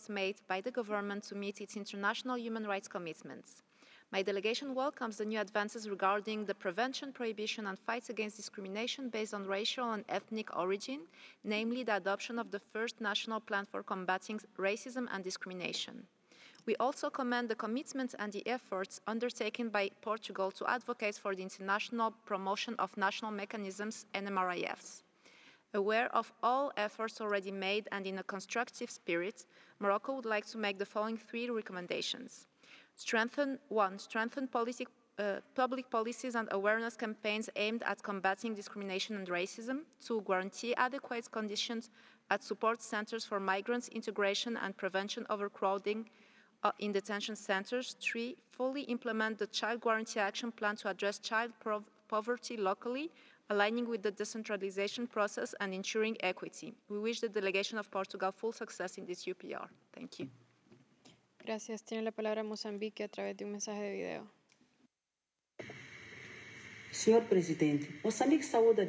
efforts made by the government to meet its international human rights commitments. My delegation welcomes the new advances regarding the prevention, prohibition and fights against discrimination based on racial and ethnic origin, namely the adoption of the first national plan for combating racism and discrimination. We also commend the commitment and the efforts undertaken by Portugal to advocate for the international promotion of national mechanisms, NMRIFs. Aware of all efforts already made and in a constructive spirit, Morocco would like to make the following three recommendations. Strengthen public policies and awareness campaigns aimed at combating discrimination and racism. 2. Guarantee adequate conditions at support centers for migrants, integration and prevention overcrowding in detention centers. 3. Fully implement the Child Guarantee Action Plan to address child poverty locally, aligning with the decentralization process and ensuring equity. We wish the delegation of Portugal full success in this UPR. Thank you. Gracias. Tiene la palabra Mozambique a través de un mensaje de video. Senhor Presidente, Moçambique saúda